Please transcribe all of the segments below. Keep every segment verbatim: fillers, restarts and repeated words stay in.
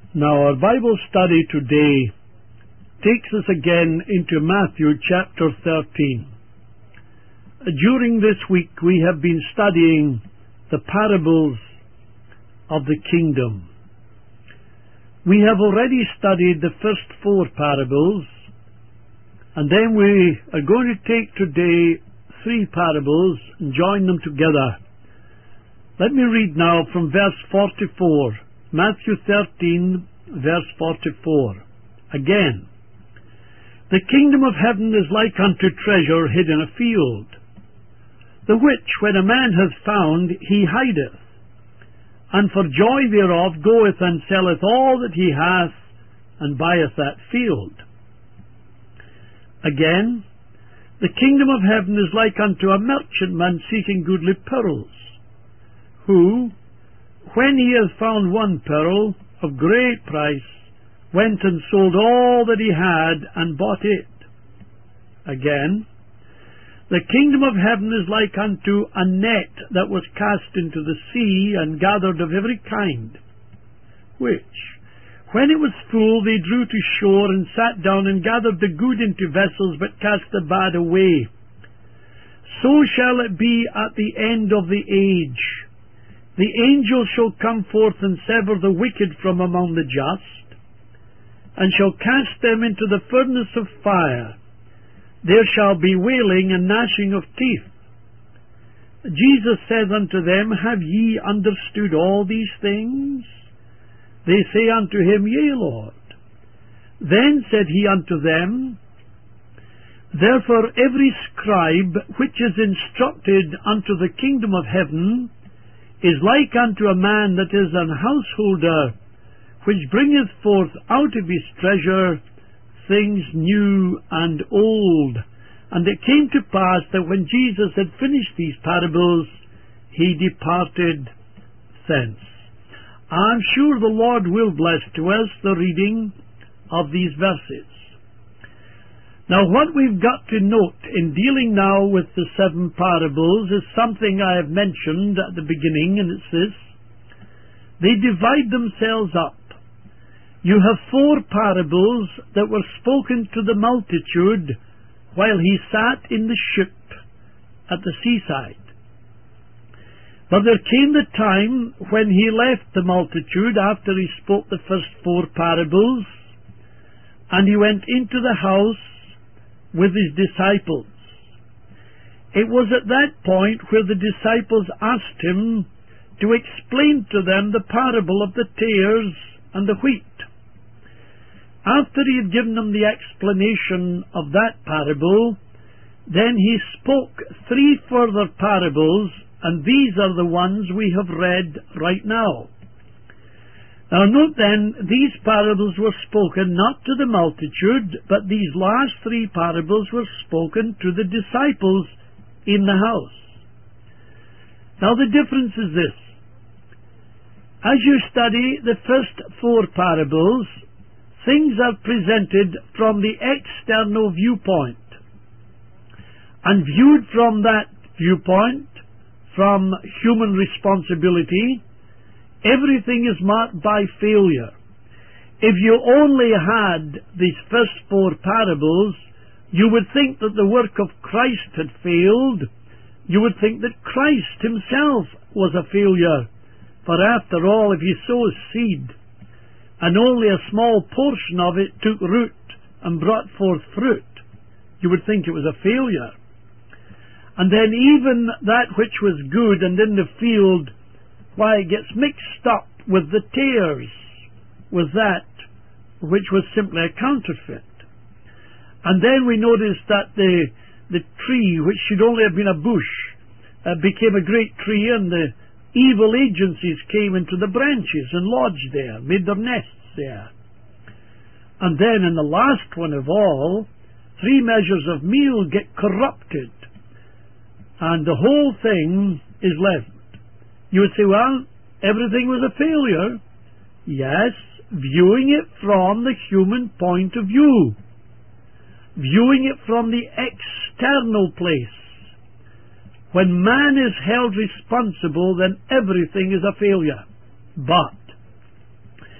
Now our Bible study today takes us again into Matthew chapter thirteen. During this week we have been studying the parables of the kingdom. We have already studied the first four parables, and then we are going to take today three parables and join them together. Let me read now from verse forty-four, Matthew thirteen, verse forty-four. Again, the kingdom of heaven is like unto treasure hid in a field, the which when a man hath found, he hideth, and for joy thereof goeth and selleth all that he hath, and buyeth that field. Again, the kingdom of heaven is like unto a merchantman seeking goodly pearls, who, when he hath found one pearl of great price, went and sold all that he had, and bought it. Again, the kingdom of heaven is like unto a net that was cast into the sea, and gathered of every kind, which, when it was full, they drew to shore, and sat down, and gathered the good into vessels, but cast the bad away. So shall it be at the end of the age. The angel shall come forth and sever the wicked from among the just, and shall cast them into the furnace of fire. There shall be wailing and gnashing of teeth. Jesus saith unto them, Have ye understood all these things? They say unto him, Yea, Lord. Then said he unto them, Therefore every scribe which is instructed unto the kingdom of heaven is like unto a man that is an householder, which bringeth forth out of his treasure things new and old. And it came to pass that when Jesus had finished these parables, he departed thence. I'm sure the Lord will bless to us the reading of these verses. Now, what we've got to note in dealing now with the seven parables is something I have mentioned at the beginning, and it's this. They divide themselves up. You have four parables that were spoken to the multitude while he sat in the ship at the seaside. But there came the time when he left the multitude after he spoke the first four parables, and he went into the house with his disciples. It was at that point where the disciples asked him to explain to them the parable of the tares and the wheat. After he had given them the explanation of that parable, then he spoke three further parables, and these are the ones we have read right now. Now note then, these parables were spoken not to the multitude, but these last three parables were spoken to the disciples in the house. Now the difference is this. As you study the first four parables, things are presented from the external viewpoint. And viewed from that viewpoint, from human responsibility, everything is marked by failure. If you only had these first four parables, you would think that the work of Christ had failed. You would think that Christ himself was a failure. For after all, if you sow a seed, and only a small portion of it took root and brought forth fruit, you would think it was a failure. And then even that which was good and in the field, why, it gets mixed up with the tares, with that which was simply a counterfeit. And then we notice that the the tree, which should only have been a bush, uh, became a great tree, and the evil agencies came into the branches and lodged there, made their nests there. And then in the last one of all, three measures of meal get corrupted, and the whole thing is left. You would say, well, everything was a failure. Yes, viewing it from the human point of view. Viewing it from the external place. When man is held responsible, then everything is a failure. But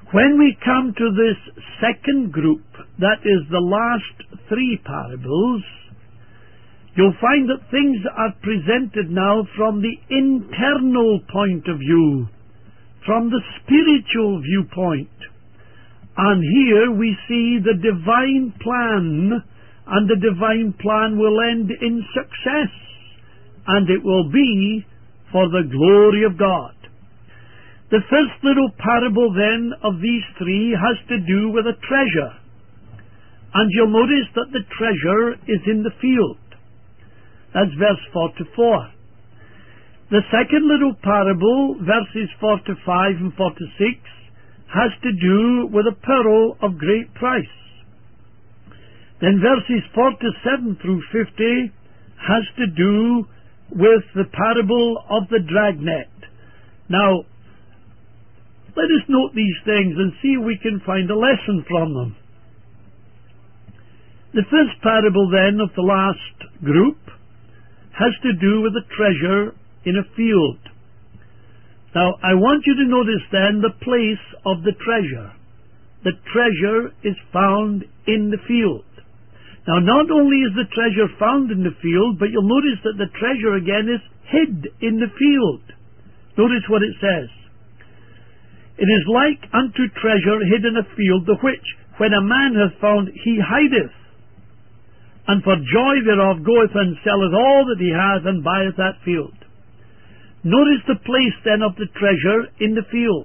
When we come to this second group, that is the last three parables, you'll find that things are presented now from the internal point of view, from the spiritual viewpoint. And here we see the divine plan, and the divine plan will end in success, and it will be for the glory of God. The first little parable then of these three has to do with a treasure. And you'll notice that the treasure is in the field. That's verse forty-four. The second little parable, verses forty-five and forty-six, has to do with a pearl of great price. Then verses forty-seven through fifty has to do with the parable of the dragnet. Now, let us note these things and see if we can find a lesson from them. The first parable then of the last group has to do with a treasure in a field. Now, I want you to notice then the place of the treasure. The treasure is found in the field. Now, not only is the treasure found in the field, but you'll notice that the treasure again is hid in the field. Notice what it says. It is like unto treasure hid in a field, the which, when a man hath found, he hideth, and for joy thereof goeth and selleth all that he hath, and buyeth that field. Notice the place then of the treasure in the field.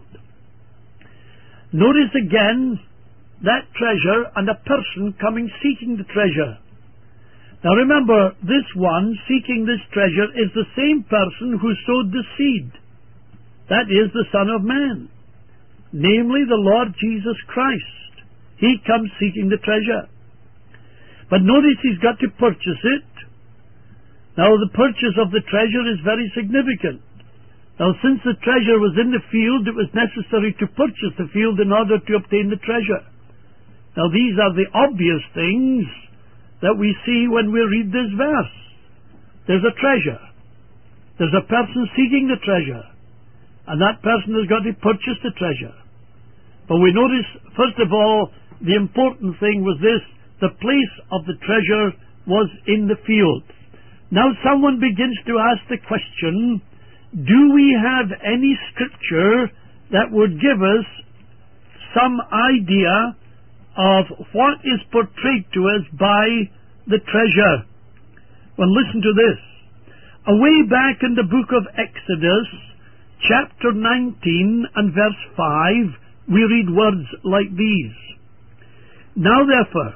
Notice again that treasure and a person coming seeking the treasure. Now remember, this one seeking this treasure is the same person who sowed the seed. That is the Son of Man, namely the Lord Jesus Christ. He comes seeking the treasure. But notice he's got to purchase it. Now the purchase of the treasure is very significant. Now since the treasure was in the field, it was necessary to purchase the field in order to obtain the treasure. Now these are the obvious things that we see when we read this verse. There's a treasure. There's a person seeking the treasure. And that person has got to purchase the treasure. But we notice, first of all, the important thing was this: the place of the treasure was in the field. Now someone begins to ask the question, do we have any scripture that would give us some idea of what is portrayed to us by the treasure? Well, listen to this. Away back in the book of Exodus, chapter nineteen and verse five, we read words like these. Now therefore,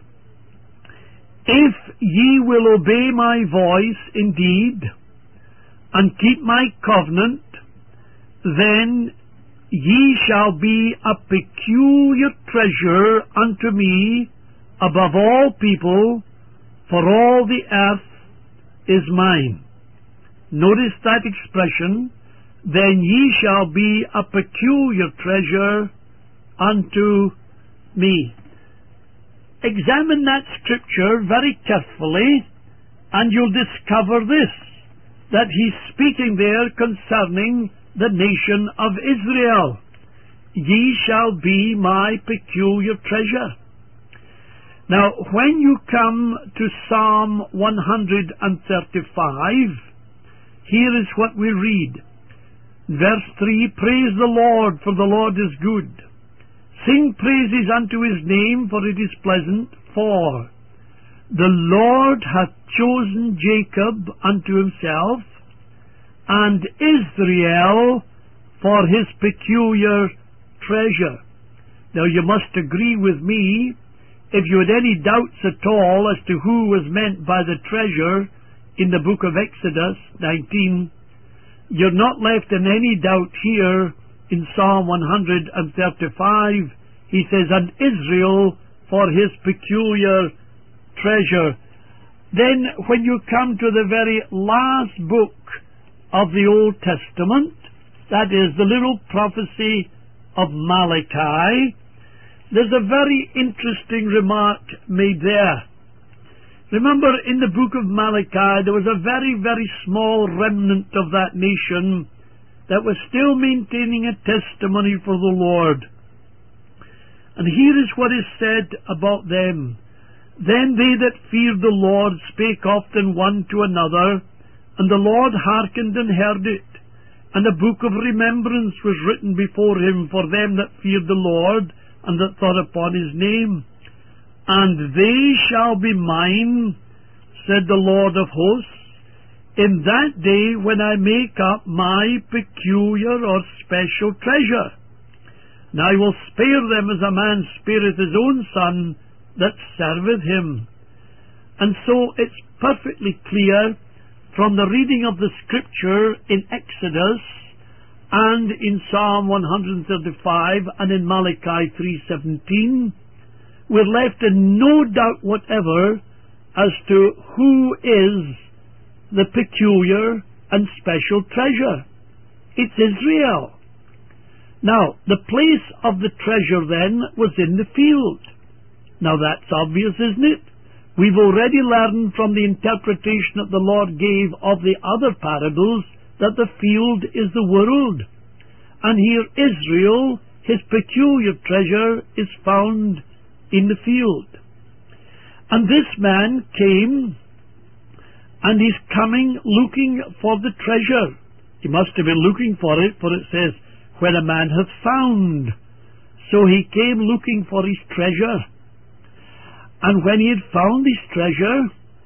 if ye will obey my voice indeed, and keep my covenant, then ye shall be a peculiar treasure unto me above all people, for all the earth is mine. Notice that expression, then ye shall be a peculiar treasure unto me. Examine that scripture very carefully, and you'll discover this, that he's speaking there concerning the nation of Israel. Ye shall be my peculiar treasure. Now, when you come to Psalm one thirty-five, here is what we read. Verse three, praise the Lord, for the Lord is good. Sing praises unto his name, for it is pleasant. For the Lord hath chosen Jacob unto himself, and Israel for his peculiar treasure. Now you must agree with me, if you had any doubts at all as to who was meant by the treasure in the book of Exodus nineteen, you're not left in any doubt here in Psalm one thirty-five. He says, and Israel for his peculiar treasure. Then when you come to the very last book of the Old Testament, that is the little prophecy of Malachi, there's a very interesting remark made there. Remember, in the book of Malachi, there was a very, very small remnant of that nation that was still maintaining a testimony for the Lord. And here is what is said about them. Then they that feared the Lord spake often one to another, and the Lord hearkened and heard it. And a book of remembrance was written before him for them that feared the Lord, and that thought upon his name. And they shall be mine, said the Lord of hosts, in that day when I make up my peculiar or special treasure. And I will spare them as a man spareth his own son that serveth him. And so it's perfectly clear from the reading of the Scripture in Exodus and in Psalm one thirty-five and in Malachi three seventeen, we're left in no doubt whatever as to who is the peculiar and special treasure. It's Israel. Now, the place of the treasure then was in the field. Now that's obvious, isn't it? We've already learned from the interpretation that the Lord gave of the other parables that the field is the world. And here Israel, his peculiar treasure, is found in the field. And this man came, and he's coming looking for the treasure. He must have been looking for it, for it says, when a man hath found. So he came looking for his treasure. And when he had found his treasure,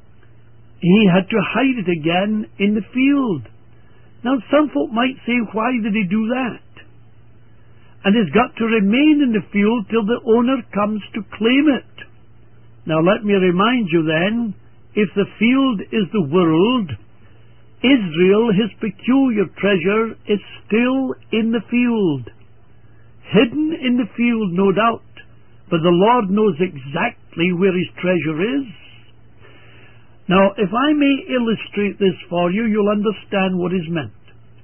he had to hide it again in the field. Now some folk might say, why did he do that? And it's got to remain in the field till the owner comes to claim it. Now let me remind you then, if the field is the world, Israel, his peculiar treasure, is still in the field. Hidden in the field, no doubt, but the Lord knows exactly where his treasure is. Now, if I may illustrate this for you, you'll understand what is meant.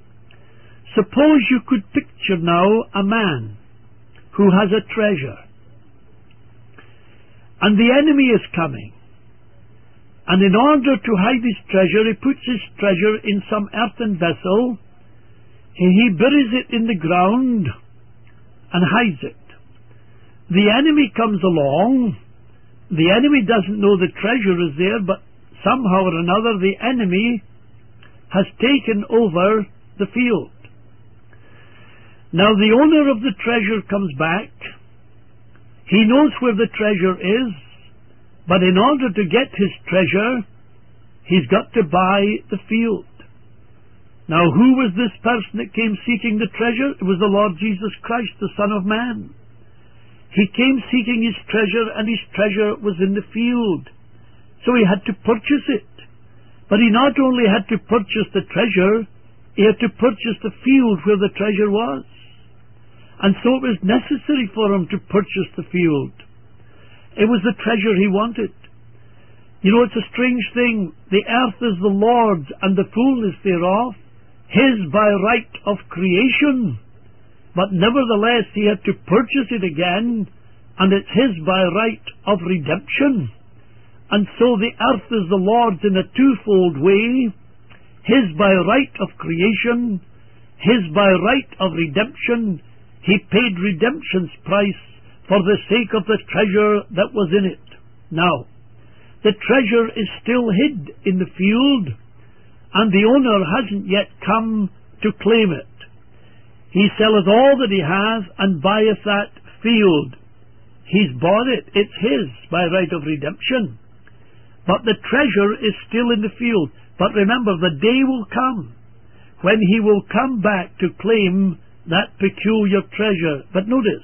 Suppose you could picture now a man who has a treasure, and the enemy is coming. And in order to hide his treasure, he puts his treasure in some earthen vessel, and he buries it in the ground and hides it. The enemy comes along. The enemy doesn't know the treasure is there, but somehow or another the enemy has taken over the field. Now the owner of the treasure comes back. He knows where the treasure is, but in order to get his treasure, he's got to buy the field. Now who was this person that came seeking the treasure? It was the Lord Jesus Christ, the Son of Man. He came seeking his treasure, and his treasure was in the field. So he had to purchase it. But he not only had to purchase the treasure, he had to purchase the field where the treasure was. And so it was necessary for him to purchase the field. It was the treasure he wanted. You know, it's a strange thing. The earth is the Lord's, and the fullness thereof, his by right of creation. But nevertheless, he had to purchase it again, and it's his by right of redemption. And so the earth is the Lord's in a twofold way: his by right of creation, his by right of redemption. He paid redemption's price for the sake of the treasure that was in it. Now, the treasure is still hid in the field, and the owner hasn't yet come to claim it. He selleth all that he hath, and buyeth that field. He's bought it. It's his by right of redemption. But the treasure is still in the field. But remember, the day will come when he will come back to claim that peculiar treasure. But notice,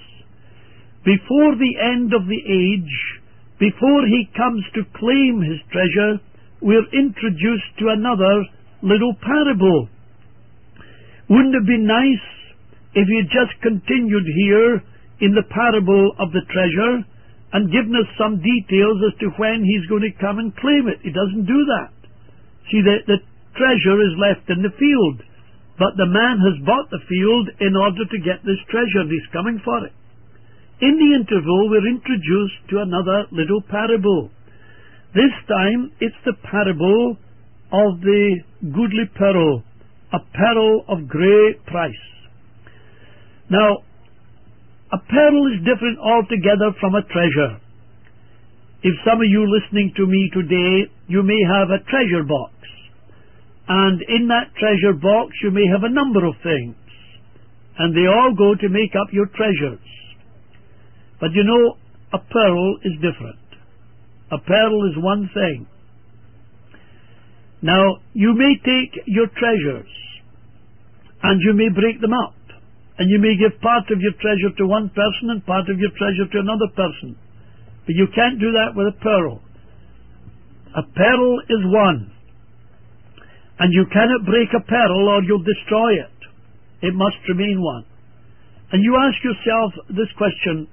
before the end of the age, before he comes to claim his treasure, we're introduced to another little parable. Wouldn't it be nice if he had just continued here in the parable of the treasure and given us some details as to when he's going to come and claim it? He doesn't do that. See, the, the treasure is left in the field, but the man has bought the field in order to get this treasure, and he's coming for it. In the interval, we're introduced to another little parable. This time, it's the parable of the goodly pearl, a pearl of great price. Now, A pearl is different altogether from a treasure. If some of you listening to me today, you may have a treasure box, and in that treasure box you may have a number of things, and they all go to make up your treasures. But you know, a pearl is different. A pearl is one thing. Now, you may take your treasures, and you may break them up, and you may give part of your treasure to one person and part of your treasure to another person. But you can't do that with a pearl. A pearl is one. And you cannot break a pearl or you'll destroy it. It must remain one. And you ask yourself this question,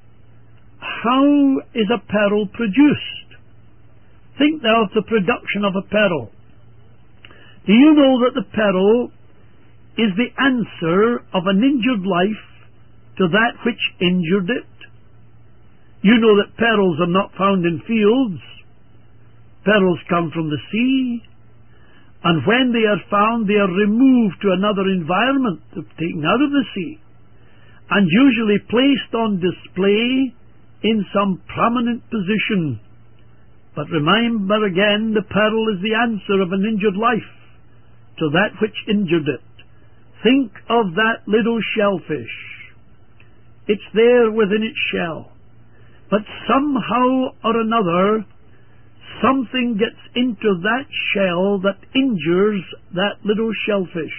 how is a pearl produced? Think now of the production of a pearl. Do you know that the pearl is the answer of an injured life to that which injured it? You know that pearls are not found in fields. Pearls come from the sea, and when they are found, they are removed to another environment, taken out of the sea, and usually placed on display in some prominent position. But remember again, the pearl is the answer of an injured life to that which injured it. Think of that little shellfish. It's there within its shell. But somehow or another, something gets into that shell that injures that little shellfish.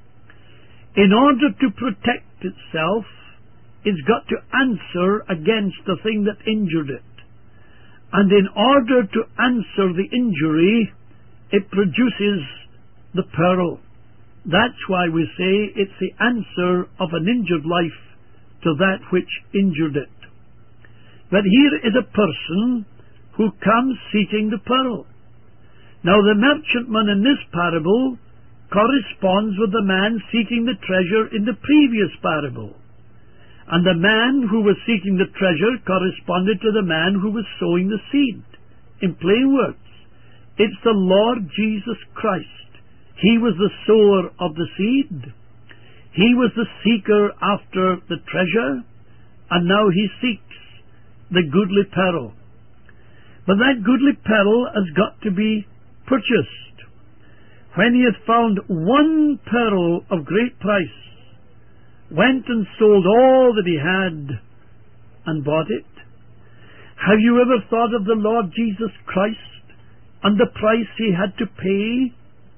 In order to protect itself, it's got to answer against the thing that injured it. And in order to answer the injury, it produces the pearl. That's why we say it's the answer of an injured life to that which injured it. But here is a person who comes seeking the pearl. Now the merchantman in this parable corresponds with the man seeking the treasure in the previous parable. And the man who was seeking the treasure corresponded to the man who was sowing the seed. In plain words, it's the Lord Jesus Christ. He was the sower of the seed. He was the seeker after the treasure, and now he seeks the goodly pearl. But that goodly pearl has got to be purchased. When he had found one pearl of great price, went and sold all that he had and bought it. Have you ever thought of the Lord Jesus Christ and the price he had to pay?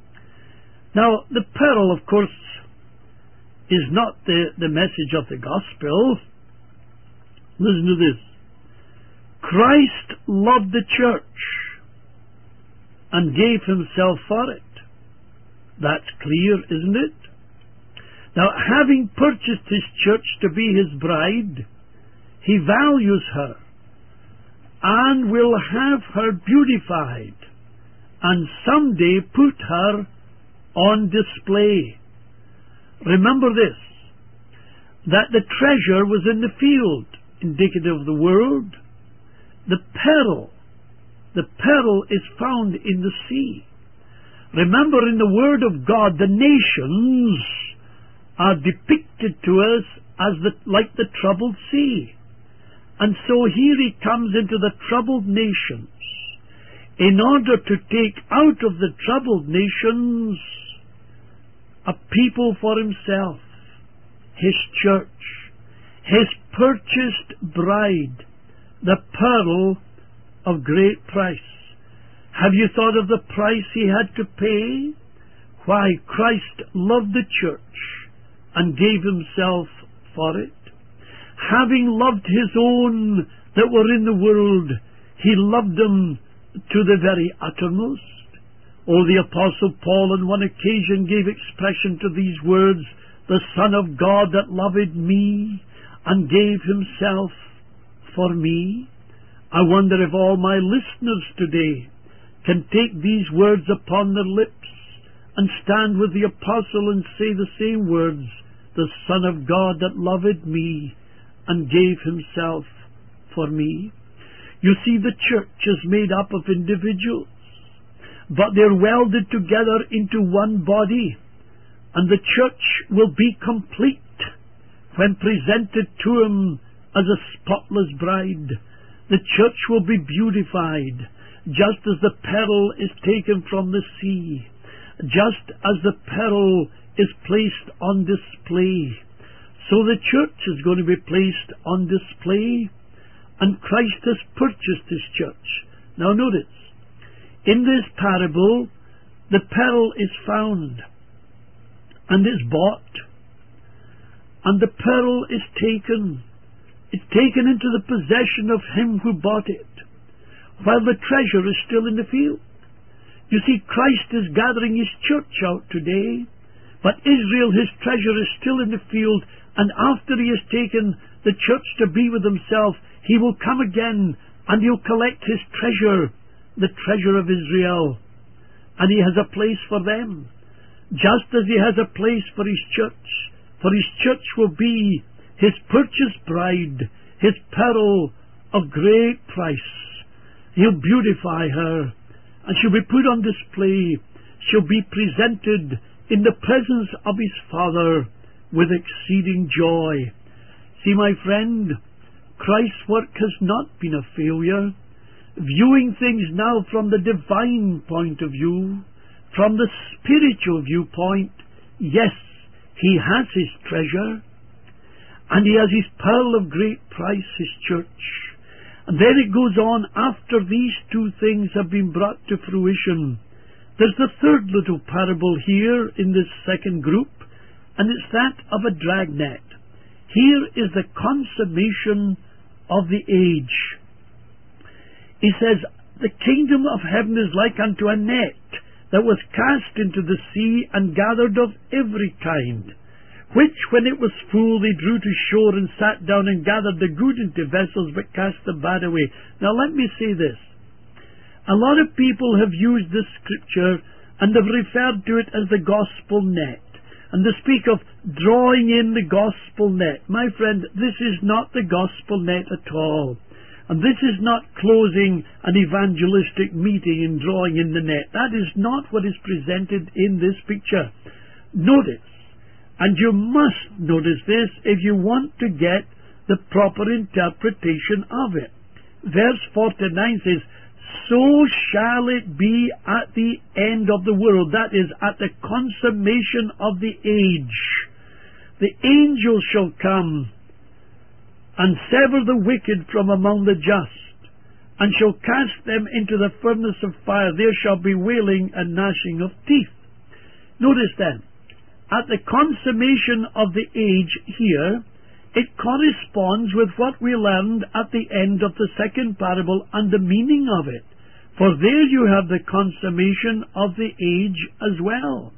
Now, the pearl, of course, is not the, the message of the gospel. Listen to this. Christ loved the church and gave himself for it. That's clear, isn't it? Now, having purchased his church to be his bride, he values her and will have her beautified and someday put her on display. Remember this, that the treasure was in the field, indicative of the world. The pearl, the pearl is found in the sea. Remember, in the Word of God, the nations are depicted to us as the, like the troubled sea. And so here he comes into the troubled nations in order to take out of the troubled nations a people for himself, his church, his purchased bride, the pearl of great price. Have you thought of the price he had to pay? Why, Christ loved the church and gave himself for it. Having loved his own that were in the world, he loved them to the very uttermost. Oh, the Apostle Paul on one occasion gave expression to these words, the Son of God that loved me and gave himself for me. I wonder if all my listeners today can take these words upon their lips and stand with the Apostle and say the same words, the Son of God that loved me and gave himself for me. You see, the church is made up of individuals, but they're welded together into one body, and the church will be complete when presented to him as a spotless bride. The church will be beautified, just as the pearl is taken from the sea, just as the pearl is placed on display. So the church is going to be placed on display, and Christ has purchased his church. Now notice, in this parable, the pearl is found and is bought, and the pearl is taken. It's taken into the possession of him who bought it, while the treasure is still in the field. You see, Christ is gathering his church out today, but Israel, his treasure, is still in the field, and after he has taken the church to be with himself, he will come again, and he'll collect his treasure, the treasure of Israel, and he has a place for them, just as he has a place for his church, for his church will be his purchased bride, his pearl of great price. He'll beautify her, and she'll be put on display. She'll be presented in the presence of his Father with exceeding joy. See, my friend, Christ's work has not been a failure. Viewing things now from the divine point of view, from the spiritual viewpoint, yes, he has his treasure, and he has his pearl of great price, his church. And then it goes on, after these two things have been brought to fruition. There's the third little parable here in this second group, and it's that of a dragnet. Here is the consummation of the age. He says, the kingdom of heaven is like unto a net that was cast into the sea and gathered of every kind, which, when it was full, they drew to shore and sat down and gathered the good into vessels, but cast the bad away. Now let me say this. A lot of people have used this scripture and have referred to it as the gospel net, and they speak of drawing in the gospel net. My friend, this is not the gospel net at all. And this is not closing an evangelistic meeting and drawing in the net. That is not what is presented in this picture. Notice, and you must notice this if you want to get the proper interpretation of it. Verse forty-nine says, so shall it be at the end of the world. That is, at the consummation of the age. The angel shall come and sever the wicked from among the just, and shall cast them into the furnace of fire. There shall be wailing and gnashing of teeth. Notice then, at the consummation of the age here, it corresponds with what we learned at the end of the second parable and the meaning of it. For there you have the consummation of the age as well.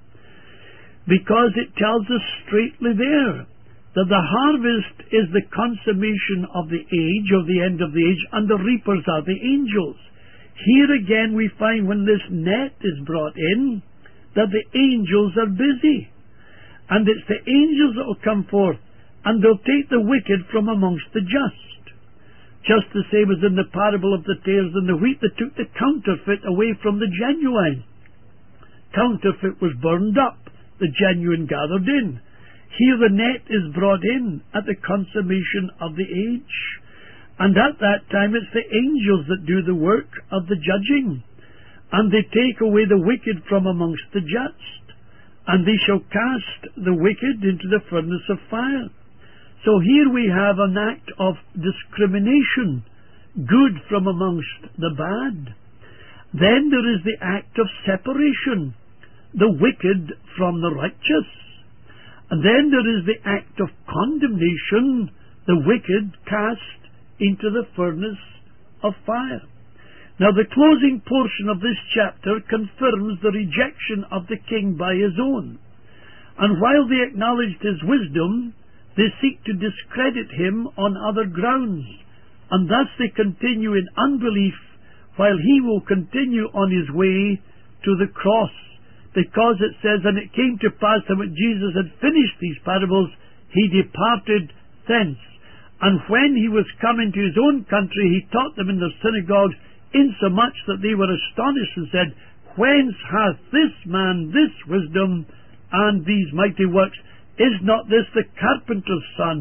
Because it tells us straightly there that the harvest is the consummation of the age, or the end of the age, and the reapers are the angels. Here again we find, when this net is brought in, that the angels are busy. And it's the angels that will come forth, and they'll take the wicked from amongst the just. Just the same as in the parable of the tares and the wheat, that took the counterfeit away from the genuine. Counterfeit was burned up, the genuine gathered in. Here the net is brought in at the consummation of the age. And at that time it's the angels that do the work of the judging. And they take away the wicked from amongst the just. And they shall cast the wicked into the furnace of fire. So here we have an act of discrimination, good from amongst the bad. Then there is the act of separation, the wicked from the righteous. And then there is the act of condemnation, the wicked cast into the furnace of fire. Now the closing portion of this chapter confirms the rejection of the king by his own. And while they acknowledged his wisdom, they seek to discredit him on other grounds. And thus they continue in unbelief, while he will continue on his way to the cross. Because it says, and it came to pass that when Jesus had finished these parables, he departed thence. And when he was come into his own country, he taught them in their synagogues, insomuch that they were astonished, and said, whence hath this man this wisdom and these mighty works? Is not this the carpenter's son?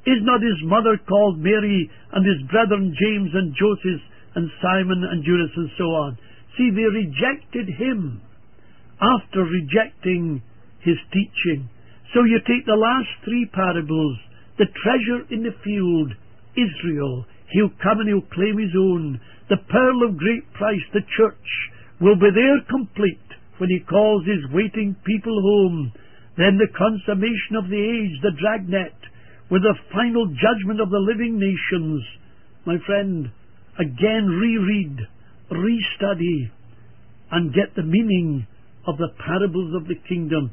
Is not his mother called Mary, and his brethren James and Joseph and Simon and Judas, and so on? See, they rejected him after rejecting his teaching. So you take the last three parables, the treasure in the field, Israel, he'll come and he'll claim his own. The pearl of great price, the church, will be there complete when he calls his waiting people home. Then the consummation of the age, the dragnet, with the final judgment of the living nations. My friend, again reread, restudy, and get the meaning of the parables of the kingdom.